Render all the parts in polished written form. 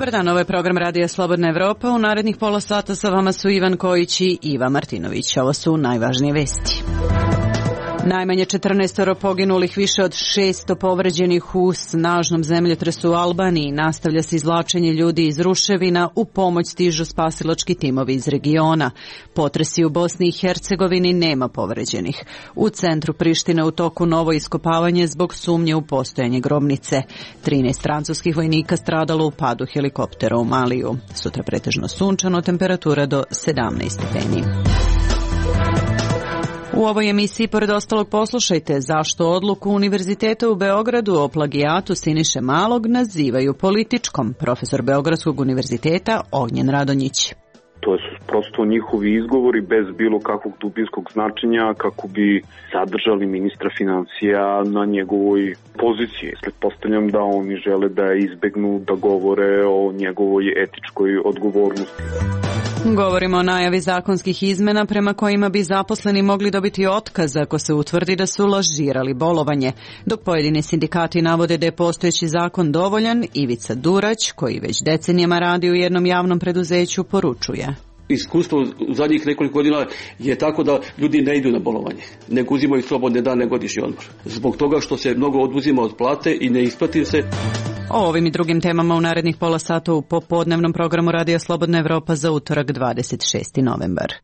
Dobar dan, ovo je program Radija Slobodna Evropa. U narednih pola sata sa vama su Ivan Kojić i Iva Martinović. Ovo su najvažnije vesti. Najmanje 14 poginulih, više od 600 povređenih u snažnom zemljotresu u Albaniji. Nastavlja se izvlačenje ljudi iz ruševina, u pomoć stižu spasilački timovi iz regiona. Potresi u Bosni i Hercegovini, nema povređenih. U centru Prištine u toku novo iskopavanje zbog sumnje u postojanje grobnice. 13 francuskih vojnika stradalo u padu helikoptera u Maliju. Sutra pretežno sunčano, temperatura do 17 stepeni. U ovoj emisiji, pored ostalog, poslušajte zašto odluku Univerziteta u Beogradu o plagijatu Siniše Malog nazivaju političkom. Profesor Beogradskog univerziteta Ognjen Radonjić. To su prosto njihovi izgovori bez bilo kakvog dubinskog značenja kako bi zadržali ministra financija na njegovoj poziciji. Pretpostavljam da oni žele da izbegnu da govore o njegovoj etičkoj odgovornosti. Govorimo o najavi zakonskih izmena prema kojima bi zaposleni mogli dobiti otkaz ako se utvrdi da su lažirali bolovanje. Dok pojedini sindikati navode da je postojeći zakon dovoljan, Ivica Durać, koji već decenijama radi u jednom javnom preduzeću, poručuje. Iskustvo u zadnjih nekoliko godina je tako da ljudi ne idu na bolovanje, nego uzimaju slobodne dane, godišnji odmor. Zbog toga što se mnogo oduzima od plate i ne isplati se. O ovim i drugim temama u narednih pola sata u popodnevnom programu Radija Slobodna Evropa za utorak 26. novembar.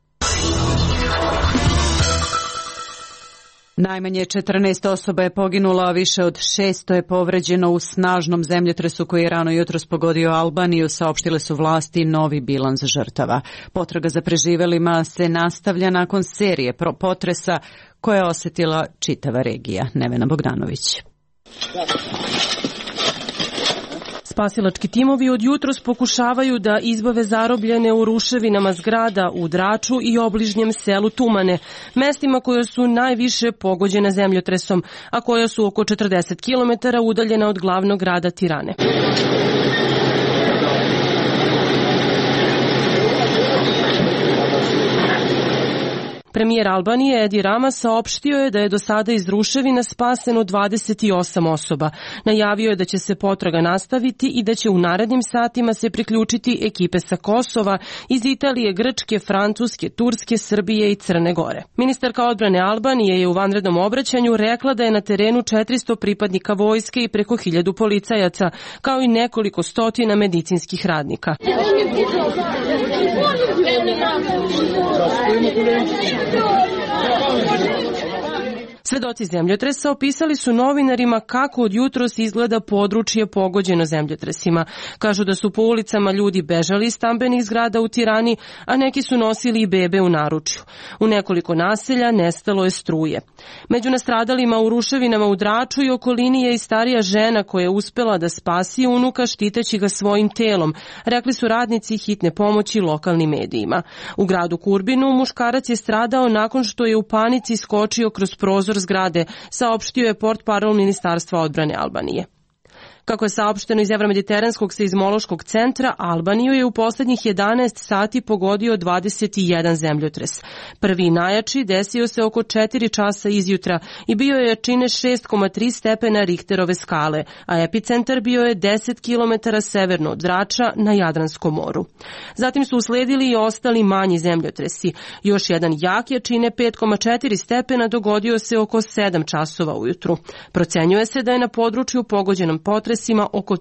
Najmanje 14 osoba je poginulo, a više od 600 je povređeno u snažnom zemljotresu koji je rano jutros pogodio Albaniju, saopštile su vlasti novi bilans žrtava. Potraga za preživelima se nastavlja nakon serije potresa koje je osetila čitava regija. Nevena Bogdanović. Spasilački timovi od jutros pokušavaju da izbave zarobljene u ruševinama zgrada u Draču i obližnjem selu Tumane, mestima koja su najviše pogođene zemljotresom, a koja su oko 40 km udaljena od glavnog grada Tirane. Premijer Albanije Edi Rama saopštio je da je do sada iz ruševina spaseno 28 osoba. Najavio je da će se potraga nastaviti i da će u narednim satima se priključiti ekipe sa Kosova, iz Italije, Grčke, Francuske, Turske, Srbije i Crne Gore. Ministarka odbrane Albanije je u vanrednom obraćanju rekla da je na terenu 400 pripadnika vojske i preko 1000 policajaca, kao i nekoliko stotina medicinskih radnika. Svedoci zemljotresa opisali su novinarima kako od jutros izgleda područje pogođeno zemljotresima. Kažu da su po ulicama ljudi bežali iz stambenih zgrada u Tirani, a neki su nosili i bebe u naručju. U nekoliko naselja nestalo je struje. Među nastradalima u ruševinama u Draču i okolini je i starija žena koja je uspela da spasi unuka štiteći ga svojim telom, rekli su radnici hitne pomoći lokalnim medijima. U gradu Kurbinu muškarac je stradao nakon što je u panici skočio kroz prozor zgrade, saopštio je portparol Ministarstva odbrane Albanije. Kako je saopšteno iz Evromediteranskog seizmološkog centra, Albaniju je u poslednjih 11 sati pogodio 21 zemljotres. Prvi najjači desio se oko 4 časa izjutra i bio je jačine 6,3 stepena Richterove skale, a epicentar bio je 10 km severno od Drača na Jadranskom moru. Zatim su usledili i ostali manji zemljotresi. Još jedan jak jačine 5,4 stepena dogodio se oko 7 časova ujutru. Procenjuje se da je na području pogođenom potresima oko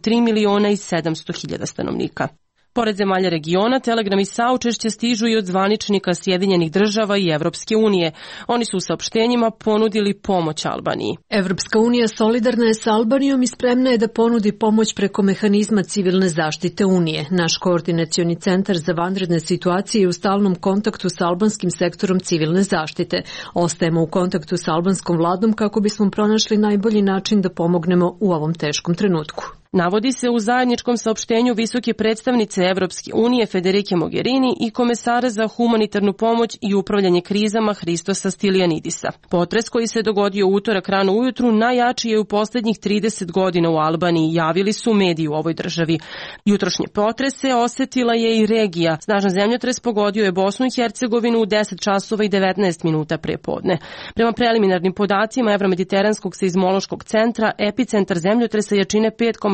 3.700.000 stanovnika. Pored zemalja regiona, telegrami saučešća stižu i od zvaničnika Sjedinjenih država i Evropske unije. Oni su u saopštenjima ponudili pomoć Albaniji. Evropska unija solidarna je sa Albanijom i spremna je da ponudi pomoć preko mehanizma civilne zaštite Unije. Naš koordinacioni centar za vanredne situacije je u stalnom kontaktu sa albanskim sektorom civilne zaštite. Ostajemo u kontaktu sa albanskom vladom kako bismo pronašli najbolji način da pomognemo u ovom teškom trenutku. Navodi se u zajedničkom saopštenju visoke predstavnice Evropske unije Federike Mogherini i komesara za humanitarnu pomoć i upravljanje krizama Hristosa Stylianidisa. Potres koji se dogodio u utorak rano ujutru najjači je u poslednjih 30 godina u Albaniji, javili su mediji u ovoj državi. Jutrošnje potrese osetila je i regija. Snažan zemljotres pogodio je Bosnu i Hercegovinu u 10 časova i 19 minuta pre podne. Prema preliminarnim podacima Evromediteranskog seizmološkog centra, epicentar zemljotresa jačine 5,4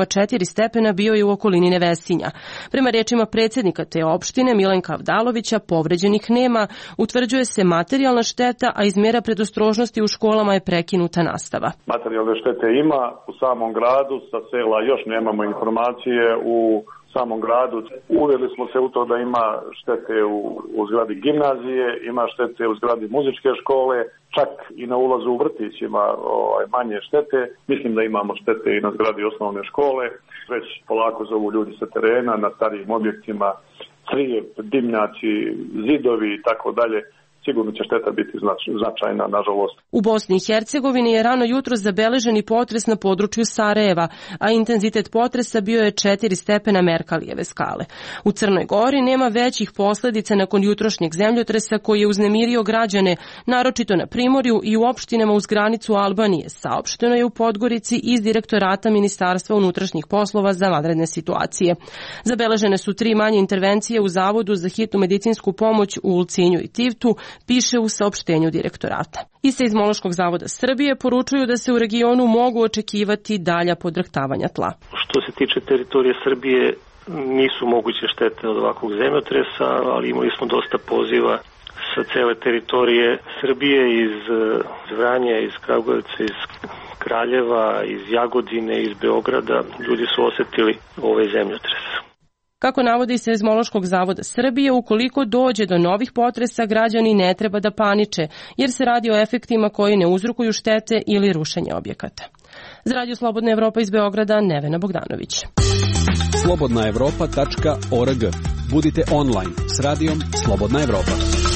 -4 stepena bio je u okolini Nevesinja. Prema rečima predsjednika te opštine Milenka Avdalovića, povređenih nema, utvrđuje se materijalna šteta, a iz mjera predostrožnosti u školama je prekinuta nastava. Materijalne štete ima u samom gradu, sa sela još nemamo informacije u samom gradu. Uvjerili smo se u to da ima štete u zgradi gimnazije, ima štete u zgradi muzičke škole, čak i na ulazu u vrtić ima manje štete. Mislim da imamo štete i na zgradi osnovne škole. Već polako zovu ljudi sa terena, na starijim objektima, crijep, dimnjaci, zidovi i tako dalje. Sigurno će šteta biti značajna, nažalost. U Bosni i Hercegovini je rano jutro zabeležen i potres na području Sarajeva, a intenzitet potresa bio je 4 stepena Merkalijeve skale. U Crnoj Gori nema većih posljedica nakon jutrošnjeg zemljotresa koji je uznemirio građane, naročito na Primorju i u opštinama uz granicu Albanije, saopšteno je u Podgorici iz Direktorata Ministarstva unutrašnjih poslova za vanredne situacije. Zabeležene su 3 manje intervencije u Zavodu za hitnu medicinsku pomoć u Ulcinju i Tivtu, piše u saopštenju direktorata. Iz Seizmološkog zavoda Srbije poručuju da se u regionu mogu očekivati dalja podrhtavanja tla. Što se tiče teritorije Srbije, nisu moguće štete od ovakvog zemljotresa, ali imali smo dosta poziva sa cele teritorije Srbije, iz Vranja, iz Kragujevca, iz Kraljeva, iz Jagodine, iz Beograda. Ljudi su osetili ovaj zemljotres. Kako navodi Seizmološkog zavoda Srbije, ukoliko dođe do novih potresa, građani ne treba da paniče, jer se radi o efektima koji ne uzrokuju štete ili rušenje objekata. Za Radio Slobodna Evropa iz Beograda, Nevena Bogdanović. slobodnaevropa.org. Budite online s radijom Slobodna Evropa.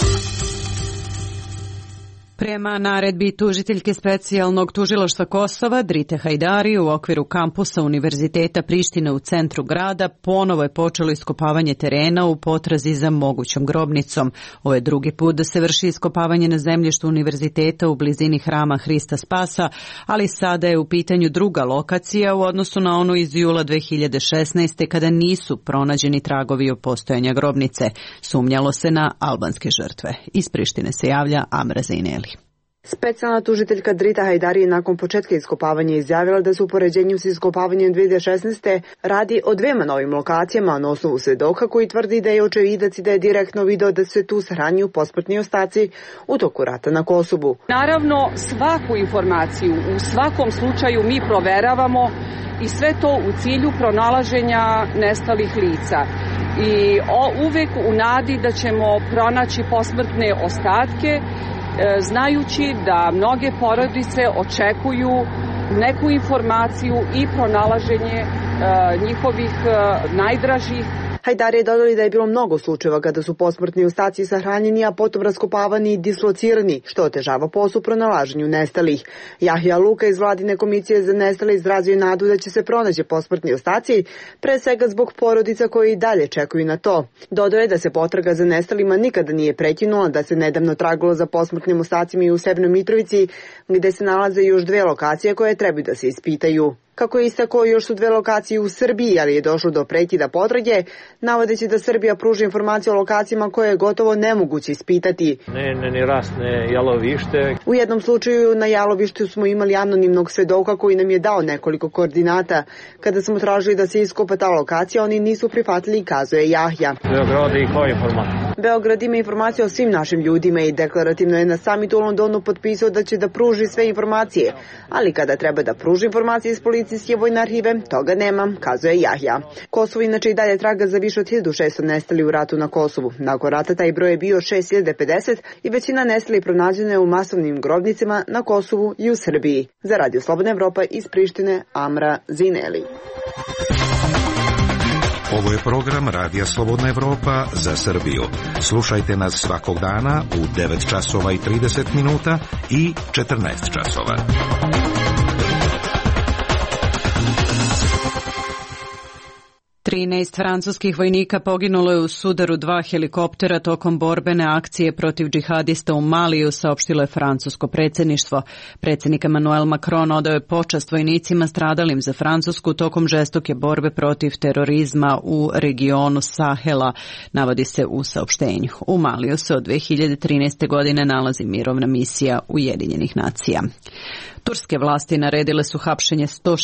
Prema naredbi tužiteljke specijalnog tužilaštva Kosova Drite Hajdari u okviru kampusa Univerziteta Prištine u centru grada ponovo je počelo iskopavanje terena u potrazi za mogućom grobnicom. Ovo je drugi put da se vrši iskopavanje na zemljištu univerziteta u blizini hrama Hrista Spasa, ali sada je u pitanju druga lokacija u odnosu na onu iz jula 2016. kada nisu pronađeni tragovi o postojanja grobnice. Sumnjalo se na albanske žrtve. Iz Prištine se javlja Amra Zejneli. Specijalna tužiteljka Drita Hajdari nakon početka iskopavanja izjavila da se u poređenju s iskopavanjem 2016. radi o 2 novim lokacijama na osnovu svedoka koji tvrdi da je očevidac i da je direktno video da se tu sahranjuju posmrtni ostaci u toku rata na Kosovu. Naravno, svaku informaciju u svakom slučaju mi proveravamo i sve to u cilju pronalaženja nestalih lica. I uvek u nadi da ćemo pronaći posmrtne ostatke, znajući da mnoge porodice očekuju neku informaciju i pronalaženje njihovih najdražih. Hajdari je dodali da je bilo mnogo slučajeva kada su posmrtni ostaci sahranjeni, a potom raskopavani i dislocirani, što otežava posao pronalaženju nestalih. Jahja Luka iz Vladine komisije za nestale izrazio nadu da će se pronaći posmrtni ostaci, pre svega zbog porodica koji i dalje čekuju na to. Dodao je da se potraga za nestalima nikada nije prekinula, da se nedavno tragalo za posmrtnim ostacima i u Severnoj Mitrovici, gde se nalaze još 2 lokacije koje trebaju da se ispitaju. Kako je istakao, još su 2 lokacije u Srbiji, ali je došlo do prekida potrage, navodeći da Srbija pruža informacije o lokacijama koje je gotovo nemoguće ispitati. Ne rasne jalovište. U jednom slučaju na jalovištu smo imali anonimnog svedoka koji nam je dao nekoliko koordinata. Kada smo tražili da se iskopa ta lokacija, oni nisu prihvatili, kazuje Jahja. Beograd i koja informacija? Beograd ima informacije o svim našim ljudima i deklarativno je na samitu u Londonu potpisao da će da pruži sve informacije, ali kada treba da pruži informacije iz policijske vojne arhive, toga nema, kazuje Jahja. Kosovo inače i dalje traga za više od 1600 nestali u ratu na Kosovu. Nakon rata taj broj je bio 6050 i većina nestali pronađene u masovnim grobnicama na Kosovu i u Srbiji. Za Radio Slobodna Evropa iz Prištine, Amra Zineli. Ovo je program Radija Slobodna Evropa za Srbiju. Slušajte nas svakog dana u 9 časova i 30 minuta i 14 časova. 13 francuskih vojnika poginulo je u sudaru 2 helikoptera tokom borbene akcije protiv džihadista u Maliju, saopštilo je francusko predsjedništvo. Predsjednik Emmanuel Macron odao je počast vojnicima stradalim za Francusku tokom žestoke borbe protiv terorizma u regionu Sahela, navodi se u saopštenju. U Maliju se od 2013. godine nalazi mirovna misija Ujedinjenih nacija. Turske vlasti naredile su hapšenje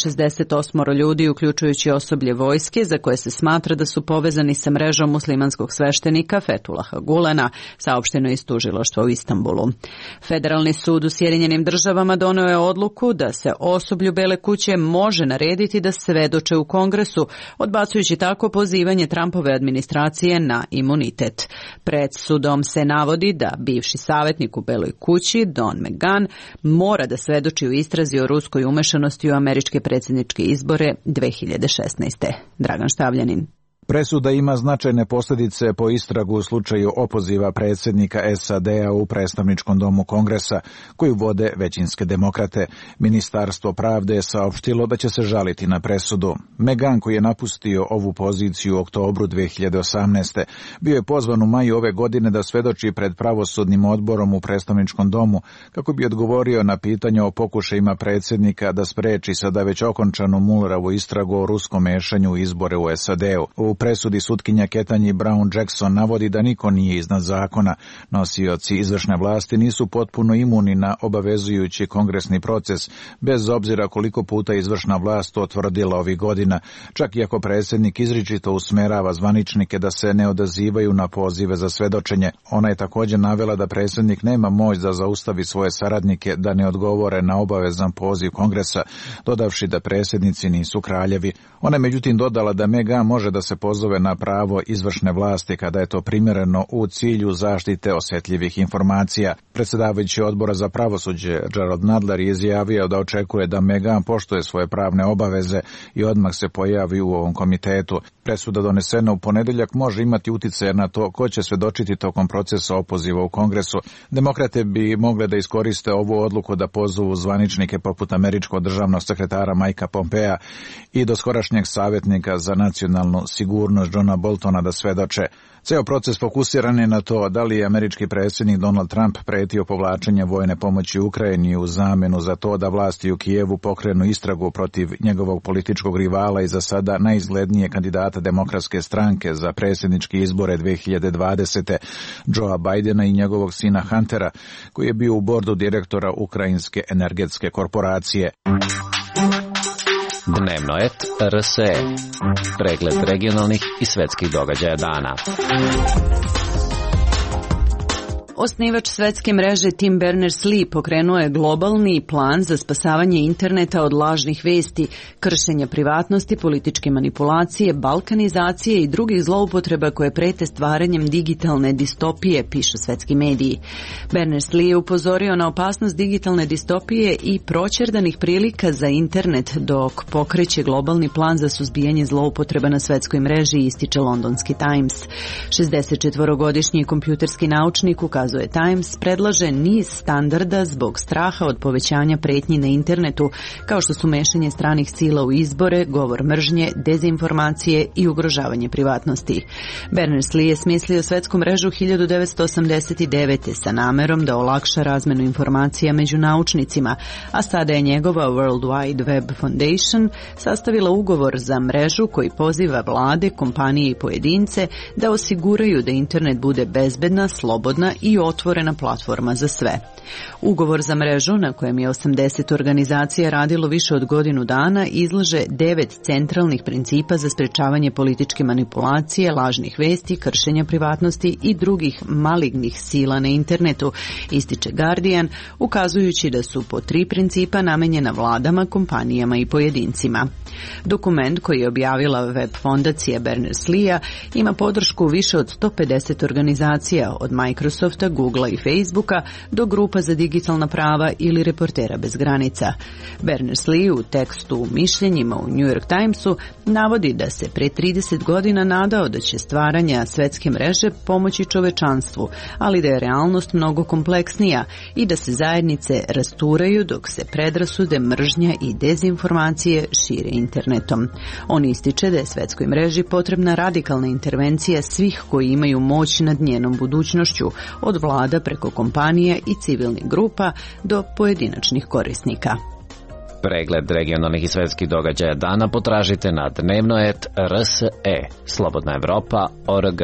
168 ljudi, uključujući osoblje vojske, za koje se smatra da su povezani sa mrežom muslimanskog sveštenika Fethullaha Gulena, saopšteno iz tužilaštva u Istanbulu. Federalni sud u Sjedinjenim državama doneo je odluku da se osoblju Bele kuće može narediti da svedoče u Kongresu, odbacujući tako pozivanje Trumpove administracije na imunitet. Pred sudom se navodi da bivši savjetnik u Beloj kući, Don McGahn, mora da svedoči u istrazi o ruskoj umešanosti u američke predsjedničke izbore 2016. Dragan Štavljanin. Presuda ima značajne posljedice po istragu u slučaju opoziva predsjednika SAD-a u predstavničkom domu Kongresa, koju vode većinske demokrate. Ministarstvo pravde je saopštilo da će se žaliti na presudu. McGahn, koji je napustio ovu poziciju u oktobru 2018. bio je pozvan u maju ove godine da svedoči pred pravosudnim odborom u predstavničkom domu, kako bi odgovorio na pitanje o pokušajima predsjednika da spreči sada već okončanu Muellerovu istragu o ruskom mešanju u izbore u SAD-u. U presudi sutkinja Ketanji Brown Jackson navodi da niko nije iznad zakona. Nosioci izvršne vlasti nisu potpuno imuni na obavezujući kongresni proces, bez obzira koliko puta izvršna vlast to tvrdila ovih godina, čak i ako predsjednik izričito usmerava zvaničnike da se ne odazivaju na pozive za svedočenje. Ona je također navela da predsjednik nema moć da zaustavi svoje saradnike da ne odgovore na obavezan poziv Kongresa, dodavši da predsjednici nisu kraljevi. Ona je međutim dodala da McGahn može da se pozove na pravo izvršne vlasti kada je to primjereno u cilju zaštite osjetljivih informacija. Predsjedavajući odbora za pravosuđe Gerald Nadler je izjavio da očekuje da McGahn poštuje svoje pravne obaveze i odmah se pojavi u ovom komitetu. Presuda donesena u ponedjeljak može imati utjecaj na to ko će svedočiti tokom procesa opoziva u Kongresu. Demokrate bi mogle da iskoriste ovu odluku da pozovu zvaničnike poput američkog državnog sekretara Mikea Pompea i doskorašnjeg savjetnika za nacionalnu sigurnost Johna Boltona da svedoče. Ceo proces fokusiran je na to da li je američki predsjednik Donald Trump pretio povlačenje vojne pomoći Ukrajini u zamjenu za to da vlasti u Kijevu pokrenu istragu protiv njegovog političkog rivala i za sada najizglednije kandidata Demokratske stranke za predsjedničke izbore 2020. Joea Bidena i njegovog sina Huntera, koji je bio u bordu direktora Ukrajinske energetske korporacije. Dnevno et RSE. Pregled regionalnih i svetskih događaja dana. Osnivač svetske mreže Tim Berners-Lee pokrenuo je globalni plan za spasavanje interneta od lažnih vesti, kršenja privatnosti, političke manipulacije, balkanizacije i drugih zloupotreba koje prete stvaranjem digitalne distopije, pišu svetski mediji. Berners-Lee je upozorio na opasnost digitalne distopije i proćerdanih prilika za internet dok pokreće globalni plan za suzbijanje zloupotreba na svetskoj mreži, ističe londonski Times. 64-godišnji kompjuterski naučnik ukazuje Times, predlaže niz standarda zbog straha od povećanja pretnji na internetu, kao što su mešanje stranih sila u izbore, govor mržnje, dezinformacije i ugrožavanje privatnosti. Berners-Lee je smislio svetsku mrežu 1989. sa namerom da olakša razmenu informacija među naučnicima, a sada je njegova World Wide Web Foundation sastavila ugovor za mrežu koji poziva vlade, kompanije i pojedince da osiguraju da internet bude bezbedna, slobodna i otvorena platforma za sve. Ugovor za mrežu, na kojem je 80 organizacija radilo više od godinu dana, izlaže 9 centralnih principa za sprečavanje političke manipulacije, lažnih vesti, kršenja privatnosti i drugih malignih sila na internetu, ističe Guardian, ukazujući da su po 3 principa namenjena vladama, kompanijama i pojedincima. Dokument koji je objavila web fondacija Berners-Lee ima podršku više od 150 organizacija, od Microsofta Microsofta, Googlea i Facebooka do grupa za digitalna prava ili Reportera bez granica. Berners-Lee u tekstu mišljenjima u New York Timesu navodi da se pre 30 godina nadao da će stvaranja svetske mreže pomoći čovečanstvu, ali da je realnost mnogo kompleksnija i da se zajednice rasturaju dok se predrasude, mržnja i dezinformacije šire internetom. On ističe da je svetskoj mreži potrebna radikalna intervencija svih koji imaju moć nad njenom budućnošću, od vlada preko kompanija i civilnih grupa do pojedinačnih korisnika. Pregled regionalnih i svetskih događaja dana potražite na dnevno.rse, slobodnaevropa.org.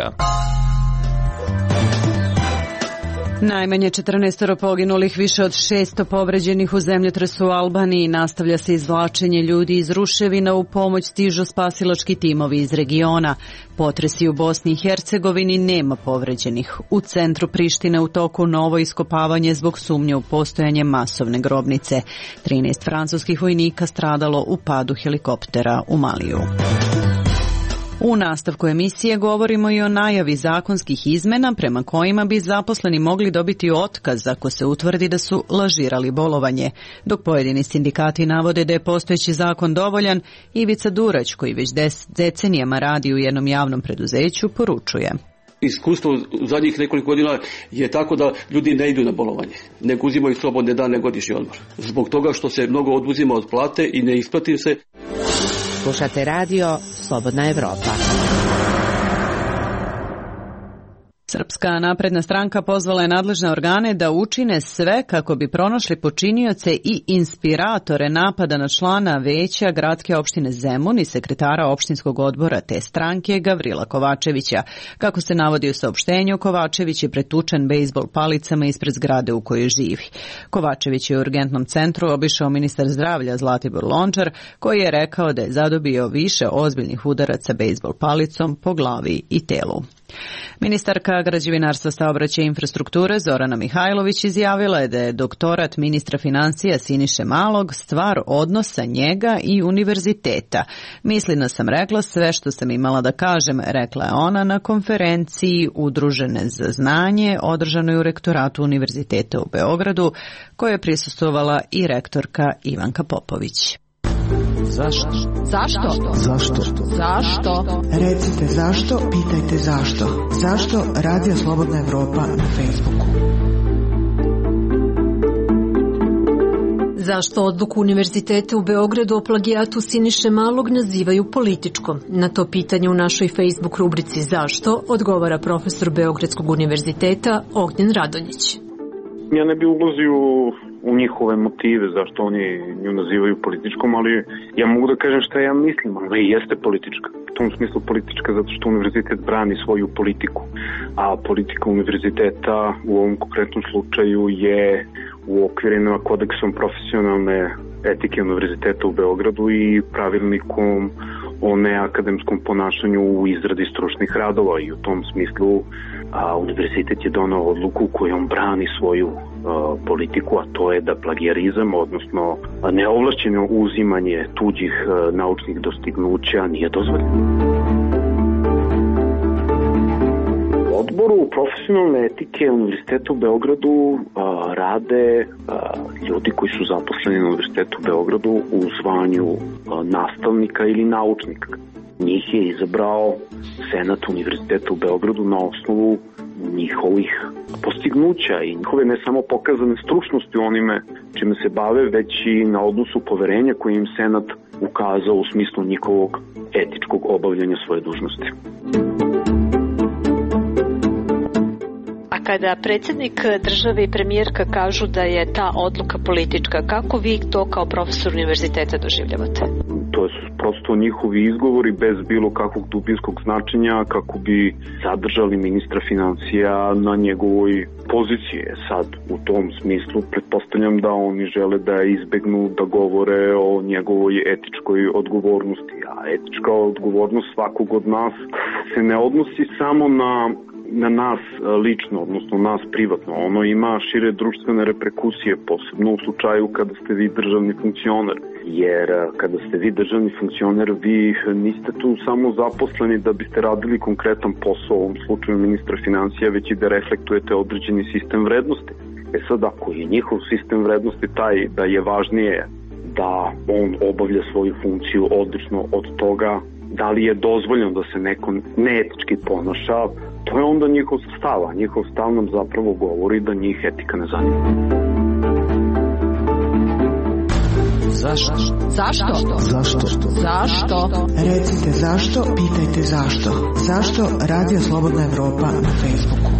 Najmanje 14 poginulih, više od 600 povređenih u zemljotresu u Albaniji. Nastavlja se izvlačenje ljudi iz ruševina, u pomoć stižu spasilački timovi iz regiona. Potresi u Bosni i Hercegovini, nema povređenih. U centru Prištine u toku novo iskopavanje zbog sumnje u postojanje masovne grobnice. 13 francuskih vojnika stradalo u padu helikoptera u Maliju. U nastavku emisije govorimo i o najavi zakonskih izmena prema kojima bi zaposleni mogli dobiti otkaz ako se utvrdi da su lažirali bolovanje. Dok pojedini sindikati navode da je postojeći zakon dovoljan, Ivica Durać, koji već decenijama radi u jednom javnom preduzeću, poručuje. Iskustvo u zadnjih nekoliko godina je tako da ljudi ne idu na bolovanje, nego uzimaju slobodne dane, godišnji odmor. Zbog toga što se mnogo oduzima od plate i ne isplati se. Slušate radio Slobodna Evropa. Srpska napredna stranka pozvala je nadležne organe da učine sve kako bi pronašli počinioce i inspiratore napada na člana veća gradske opštine Zemun i sekretara opštinskog odbora te stranke Gavrila Kovačevića. Kako se navodi u saopštenju, Kovačević je pretučen bejzbol palicama ispred zgrade u kojoj živi. Kovačević je u urgentnom centru obišao ministar zdravlja Zlatibor Lončar, koji je rekao da je zadobio više ozbiljnih udaraca bejzbol palicom po glavi i telu. Ministarka građevinarstva, saobraćaja i infrastrukture Zorana Mihajlović izjavila je da je doktorat ministra financija Siniše Malog stvar odnosa njega i univerziteta. Misleno sam rekla sve što sam imala da kažem, rekla je ona na konferenciji Udružene za znanje održanoj u rektoratu Univerziteta u Beogradu, kojoj je prisustvovala i rektorka Ivanka Popović. Zašto? Zašto? Zašto? Zašto? Recite zašto, pitajte zašto. Zašto Radio Slobodna Evropa na Facebooku? Zašto odluku Univerziteta u Beogradu o plagijatu Siniše Malog nazivaju političkom? Na to pitanje u našoj Facebook rubrici Zašto odgovara profesor Beogradskog univerziteta Ognjen Radonjić. Ja ne bi ulazio u njihove motive zašto oni nju nazivaju političkom, ali ja mogu da kažem šta ja mislim, ali jeste politička. U tom smislu politička zato što univerzitet brani svoju politiku, a politika univerziteta u ovom konkretnom slučaju je uokvirena kodeksom profesionalne etike univerziteta u Beogradu i pravilnikom o neakademskom ponašanju u izradi stručnih radova i u tom smislu univerzitet je donao odluku kojom brani svoju politiku, a to je da plagijarizam, odnosno neovlašćeno uzimanje tuđih naučnih dostignuća nije dozvoljeno. U odboru profesionalne etike Univerziteta u Beogradu rade ljudi koji su zaposleni na Univerzitetu u Beogradu u zvanju nastavnika ili naučnika. Njih je izabrao Senat Univerziteta u Beogradu na osnovu njihovih postignuća i njihove ne samo pokazane stručnosti onime čime se bave, već i na odnosu poverenja koje im Senat ukazao u smislu njihovog etičkog obavljanja svoje dužnosti. Kada predsjednik države i premijerka kažu da je ta odluka politička, kako vi to kao profesor univerziteta doživljavate? To su prosto njihovi izgovori bez bilo kakvog dubinskog značenja kako bi zadržali ministra financija na njegovoj poziciji. Sad, u tom smislu, pretpostavljam da oni žele da izbegnu da govore o njegovoj etičkoj odgovornosti. A etička odgovornost svakog od nas se ne odnosi samo na na nas lično, odnosno nas privatno. Ono ima šire društvene reperkusije, posebno u slučaju kada ste vi državni funkcioner. Jer kada ste vi državni funkcioner, vi niste tu samo zaposleni da biste radili konkretan posao, u ovom slučaju ministra financija, već i da reflektujete određeni sistem vrednosti. Sad, ako je njihov sistem vrednosti taj da je važnije da on obavlja svoju funkciju odlično od toga da li je dozvoljeno da se neko neetički ponaša, to je onda njihov stav, a njihov stav nam zapravo govori da njih etika ne zanima. Zašto? Zašto? Zašto? Zašto? Recite zašto, pitajte zašto. Zašto Radio Slobodna Evropa na Facebooku?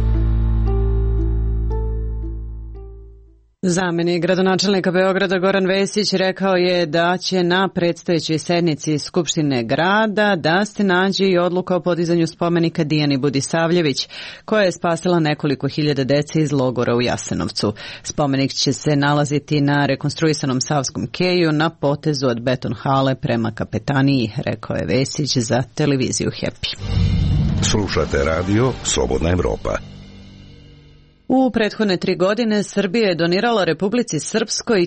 Zamenik gradonačelnika Beograda Goran Vesić rekao je da će na predstojećoj sednici Skupštine grada da se nađe i odluka o podizanju spomenika Dijani Budisavljević, koja je spasila nekoliko hiljada dece iz logora u Jasenovcu. Spomenik će se nalaziti na rekonstruisanom Savskom keju na potezu od Beton hale prema Kapetaniji, rekao je Vesić za televiziju Happy. Slušate radio Slobodna Evropa. U prethodne 3 godine Srbija je donirala Republici Srpskoj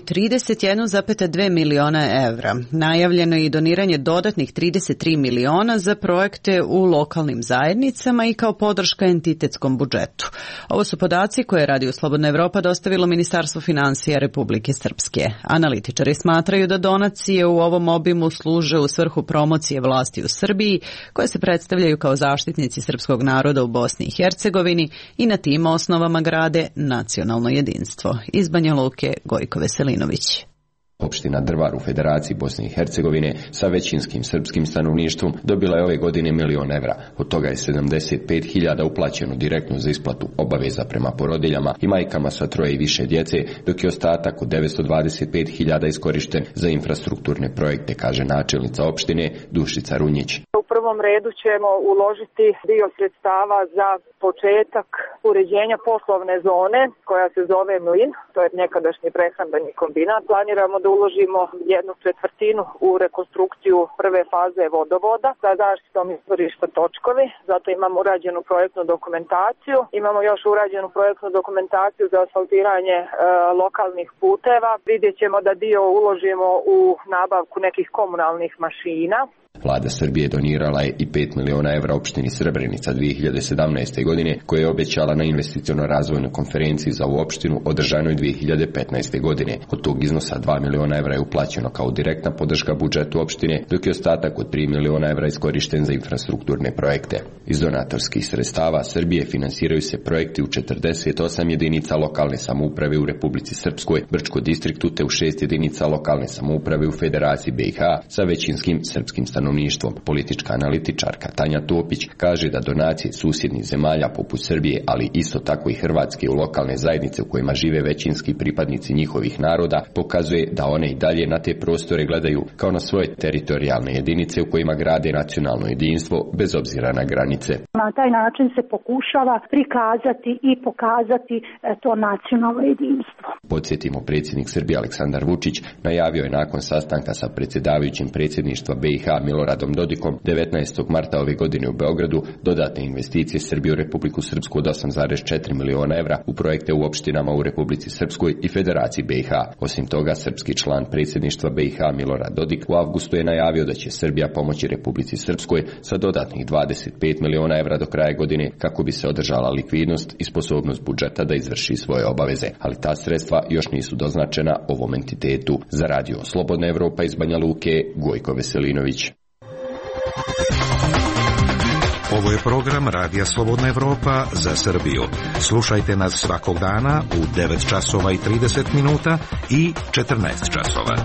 31,2 miliona evra. Najavljeno je i doniranje dodatnih 33 miliona za projekte u lokalnim zajednicama i kao podrška entitetskom budžetu. Ovo su podaci koje je Radio Slobodna Evropa dostavilo Ministarstvo finansija Republike Srpske. Analitičari smatraju da donacije u ovom obimu služe u svrhu promocije vlasti u Srbiji, koje se predstavljaju kao zaštitnici srpskog naroda u Bosni i Hercegovini i na tim osnovama grade nacionalno jedinstvo. Iz Banja Luke, Gojko Veselinović. Opština Drvar u Federaciji Bosne i Hercegovine sa većinskim srpskim stanovništvom dobila je ove godine 1 milion evra. Od toga je 75.000 uplaćeno direktno za isplatu obaveza prema porodiljama i majkama sa 3 i više djece, dok je ostatak od 925.000 iskorišten za infrastrukturne projekte, kaže načelnica opštine Dušica Runjić. U prvom redu ćemo uložiti dio sredstava za početak uređenja poslovne zone koja se zove Mlin, to je nekadašnji prehrambeni kombinat. Planiramo da uložimo 1/4 u rekonstrukciju prve faze vodovoda sa zaštitom izvorišta točkovi, zato imamo urađenu projektnu dokumentaciju. Imamo još urađenu projektnu dokumentaciju za asfaltiranje lokalnih puteva. Vidjet ćemo da dio uložimo u nabavku nekih komunalnih mašina. Vlada Srbije donirala je i 5 miliona evra opštini Srebrenica 2017. godine, koje je obećala na investiciono-razvojnoj konferenciji za ovu opštinu održanoj 2015. godine. Od tog iznosa 2 miliona evra je uplaćeno kao direktna podrška budžetu opštine, dok je ostatak od 3 miliona evra iskorišten za infrastrukturne projekte. Iz donatorskih sredstava Srbije finansiraju se projekti u 48 jedinica lokalne samouprave u Republici Srpskoj, Brčko distriktu te u 6 jedinica lokalne samouprave u Federaciji BiH sa većinskim srpskim stanovništvom. Politička analitičarka Tanja Topić kaže da donacije susjednih zemalja poput Srbije, ali isto tako i Hrvatske u lokalne zajednice u kojima žive većinski pripadnici njihovih naroda, pokazuje da one i dalje na te prostore gledaju kao na svoje teritorijalne jedinice u kojima grade nacionalno jedinstvo bez obzira na granice. Na taj način se pokušava prikazati i pokazati to nacionalno jedinstvo. Podsjetimo, predsjednik Srbije Aleksandar Vučić najavio je nakon sastanka sa predsjedavajućim predsjedništva BiH Miloradom Dodikom 19. marta ove godine u Beogradu dodatne investicije Srbije u Republiku Srpsku od 8,4 miliona evra u projekte u opštinama u Republici Srpskoj i Federaciji BiH. Osim toga, srpski član predsjedništva BiH Milorad Dodik u avgustu je najavio da će Srbija pomoći Republici Srpskoj sa dodatnih 25 miliona evra do kraja godine kako bi se održala likvidnost i sposobnost budžeta da izvrši svoje obaveze, ali ta sredstva još nisu doznačena ovom entitetu. Za Radio Slobodna Evropa iz Banja Luke, Gojko Veselinović. Ovo je program Radija Slobodna Evropa za Srbiju. Slušajte nas svakog dana u 9 časova i 30 minuta i 14 časova.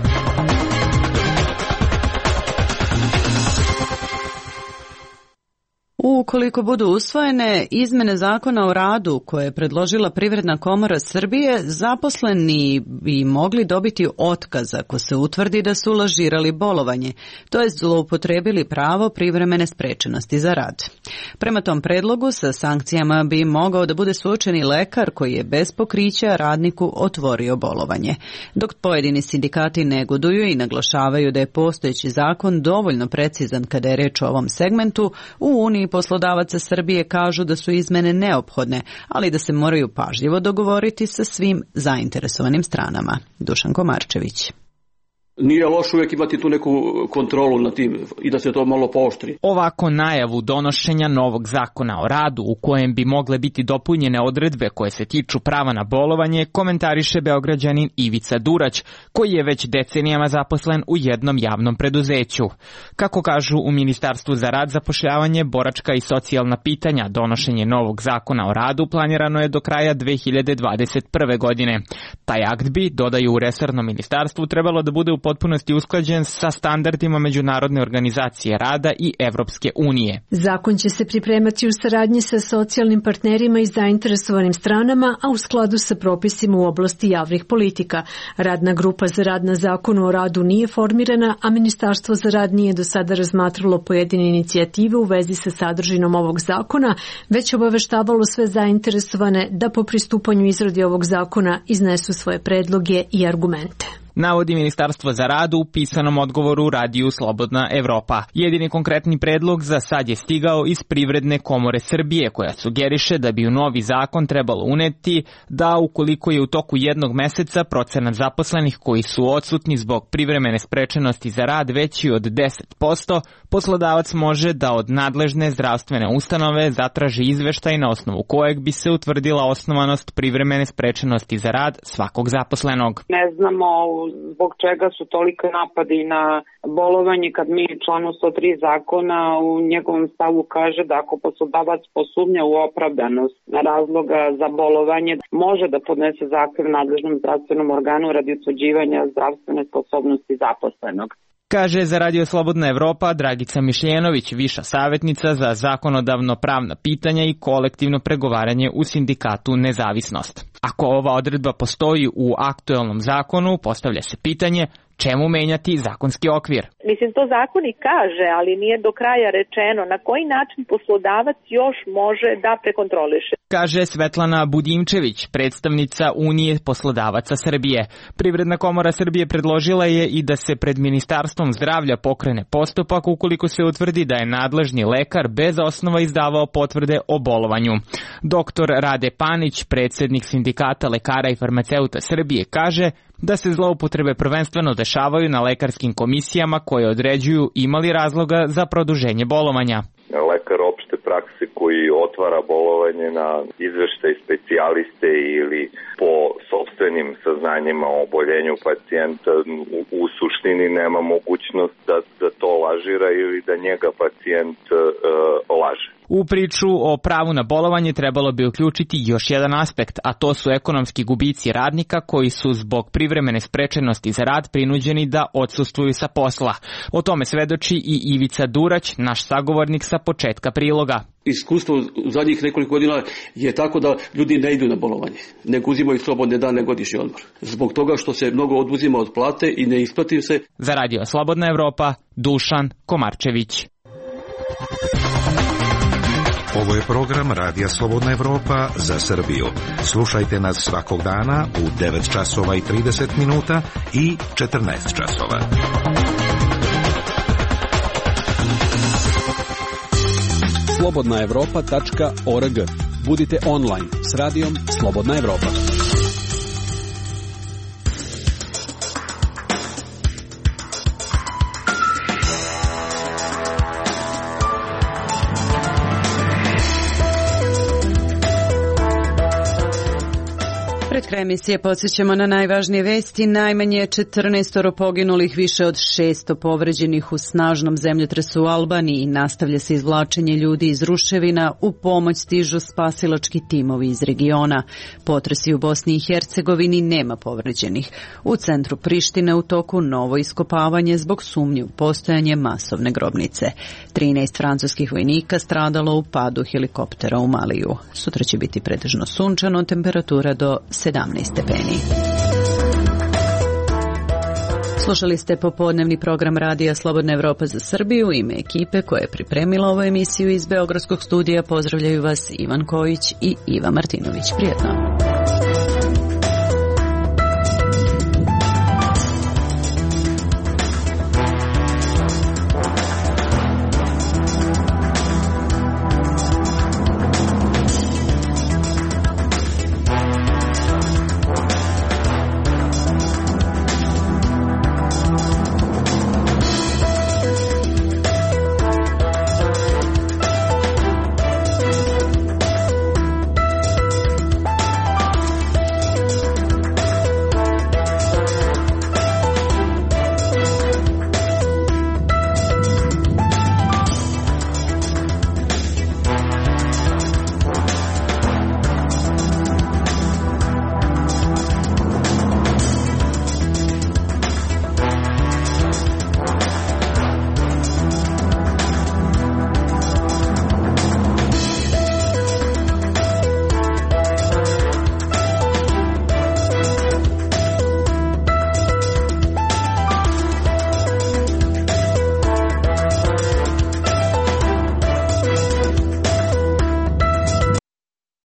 Ukoliko budu usvojene izmene zakona o radu koje je predložila Privredna komora Srbije, zaposleni bi mogli dobiti otkaz ako se utvrdi da su lažirali bolovanje, to jest zloupotrebili pravo privremene sprečenosti za rad. Prema tom predlogu sa sankcijama bi mogao da bude suočen i lekar koji je bez pokrića radniku otvorio bolovanje. Dok pojedini sindikati negoduju i naglašavaju da je postojeći zakon dovoljno precizan kada je reč o ovom segmentu, u Uniji poslodavaca Srbije kažu da su izmene neophodne, ali da se moraju pažljivo dogovoriti sa svim zainteresovanim stranama. Dušan Komarčević. Nije loš uvijek imati tu neku kontrolu na tim i da se to malo pooštri. Ovako najavu donošenja novog zakona o radu u kojem bi mogle biti dopunjene odredbe koje se tiču prava na bolovanje komentariše Beograđanin Ivica Durać, koji je već decenijama zaposlen u jednom javnom preduzeću. Kako kažu u Ministarstvu za rad, zapošljavanje, boračka i socijalna pitanja, donošenje novog zakona o radu planirano je do kraja 2021. godine. Taj akt bi, dodaju u resornom ministarstvu, trebalo da bude u potpunosti usklađen sa standardima Međunarodne organizacije rada i Evropske unije. Zakon će se pripremati u saradnji sa socijalnim partnerima i zainteresovanim stranama, a u skladu sa propisima u oblasti javnih politika. Radna grupa za rad na zakonu o radu nije formirana, a Ministarstvo za rad nije do sada razmatralo pojedine inicijative u vezi sa sadržinom ovog zakona, već obaveštavalo sve zainteresovane da po pristupanju izradi ovog zakona iznesu svoje predloge i argumente. Navodi Ministarstvo za rad u pisanom odgovoru radiju Slobodna Evropa. Jedini konkretni predlog za sad je stigao iz Privredne komore Srbije, koja sugeriše da bi u novi zakon trebalo uneti da ukoliko je u toku jednog meseca procenat zaposlenih koji su odsutni zbog privremene sprečenosti za rad veći od 10%, poslodavac može da od nadležne zdravstvene ustanove zatraži izveštaj na osnovu kojeg bi se utvrdila osnovanost privremene sprečenosti za rad svakog zaposlenog. Ne znamo zbog čega su tolike napadi na bolovanje kad mi članu 103 zakona u njegovom stavu kaže da ako poslodavac posumnja u opravdanost razloga za bolovanje, može da podnese zahtev nadležnom zdravstvenom organu radi utvrđivanja zdravstvene sposobnosti zaposlenog. Kaže za Radio Slobodna Evropa Dragica Mišljenović, viša savjetnica za zakonodavno pravna pitanja i kolektivno pregovaranje u sindikatu Nezavisnost. Ako ova odredba postoji u aktuelnom zakonu, postavlja se pitanje čemu menjati zakonski okvir. Mislim, to zakon i kaže, ali nije do kraja rečeno na koji način poslodavac još može da prekontroliše. Kaže Svetlana Budimčević, predstavnica Unije poslodavaca Srbije. Privredna komora Srbije predložila je i da se pred Ministarstvom zdravlja pokrene postupak ukoliko se utvrdi da je nadležni lekar bez osnova izdavao potvrde o bolovanju. Doktor Rade Panić, predsjednik sindikata lekara i farmaceuta Srbije, kaže da se zloupotrebe prvenstveno dešavaju na lekarskim komisijama koje određuju ima li razloga za produženje bolovanja. Lekar opšte prakse koji otvara bolovanje na izveštaj specijaliste ili po sopstvenim saznanjima o oboljenju pacijenta u suštini nema mogućnost da to lažira ili da njega pacijent laže. U priču o pravu na bolovanje trebalo bi uključiti još jedan aspekt, a to su ekonomski gubici radnika koji su zbog privremene sprečenosti za rad prinuđeni da odsustvuju sa posla. O tome svedoči i Ivica Durać, naš sagovornik sa početka priloga. Iskustvo u zadnjih nekoliko godina je tako da ljudi ne idu na bolovanje, nego uzimaju slobodne dane, godišnji odmor. Zbog toga što se mnogo oduzima od plate i ne isplati se. Za Radio Slobodna Evropa, Dušan Komarčević. Ovo je program Radija Slobodna Evropa za Srbiju. Slušajte nas svakog dana u 9 časova i 30 minuta i 14 časova. slobodnaevropa.org. Budite online s radijom Slobodna Evropa. Pred kraj emisije podsjećamo na najvažnije vesti. Najmanje 14 poginulih, više od 600 povređenih u snažnom zemljotresu u Albaniji. Nastavlja se izvlačenje ljudi iz ruševina, u pomoć stižu spasilački timovi iz regiona. Potresi u Bosni i Hercegovini, nema povređenih. U centru Prištine u toku novo iskopavanje zbog sumnji u postojanje masovne grobnice. 13 francuskih vojnika stradalo u padu helikoptera u Maliju. Sutra će biti pretežno sunčano, temperatura do 17 stepeni. Slušali ste popodnevni program Radija Slobodna Evropa za Srbiju. U ime ekipe koja je pripremila ovu emisiju iz Beogradskog studija pozdravljaju vas Ivan Kojić i Iva Martinović. Prijetno.